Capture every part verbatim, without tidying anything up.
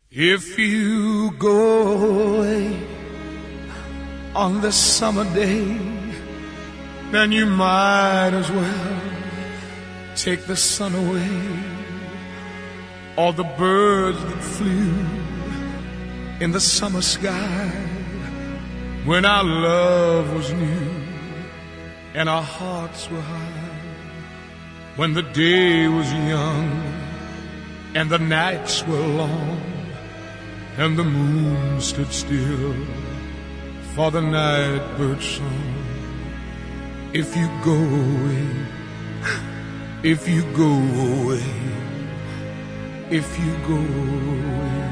If you go away on this summer day, then you might as well take the sun away. All the birds that flew in the summer sky when our love was new and our hearts were high, when the day was young and the nights were long and the moon stood still for the night bird's song. If you go away, if you go away, if you go away.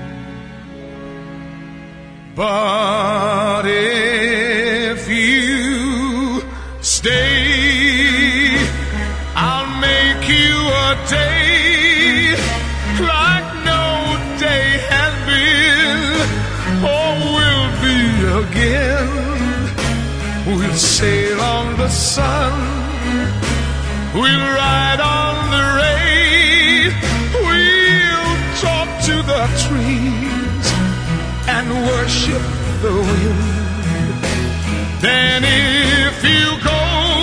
But if you stay, I'll make you a day like no day has been or will be again. We'll sail on the sun, we'll ride on the rain, we'll talk to the trees and worship the wind. Then if you go,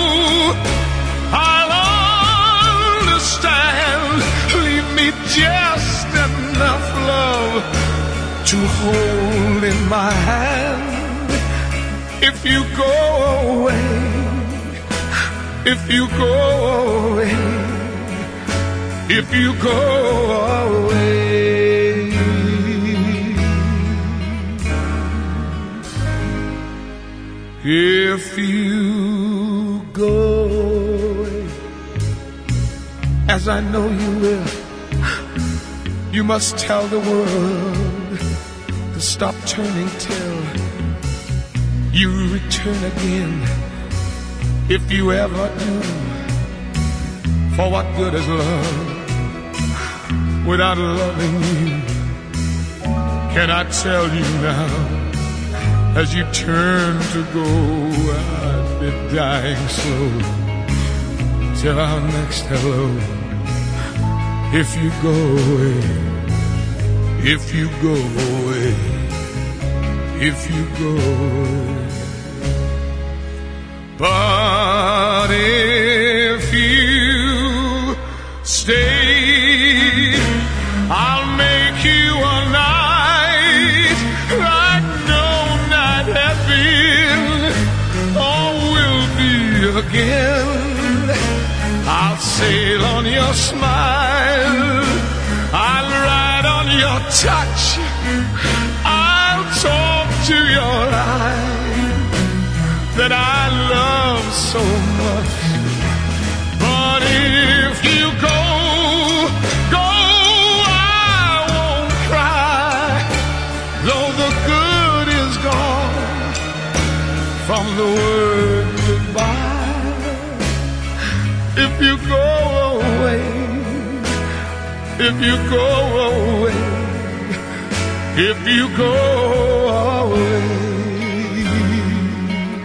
I'll understand. Leave me just enough love to hold in my hand. If you go away, if you go away, if you go away. If you go away, as I know you will, you must tell the world to stop turning till you return again. If you ever do, for what good is love without loving you? Can I tell you now, as you turn to go, I'd be dying slow till our next hello. If you go away, if you go away, if you go away. But if you stay, I'll make you a night like no night has been or will be again. I'll sail on your smile, I'll ride on your touch, I'll talk to your eyes that I love so much. But if you go, go, I won't cry, though the good is gone from the word goodbye. If you go away, if you go away, if you go away.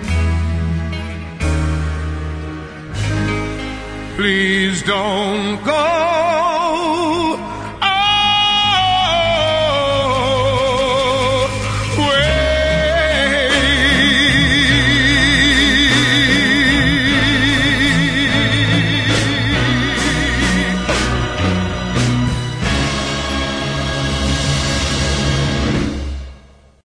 Please don't go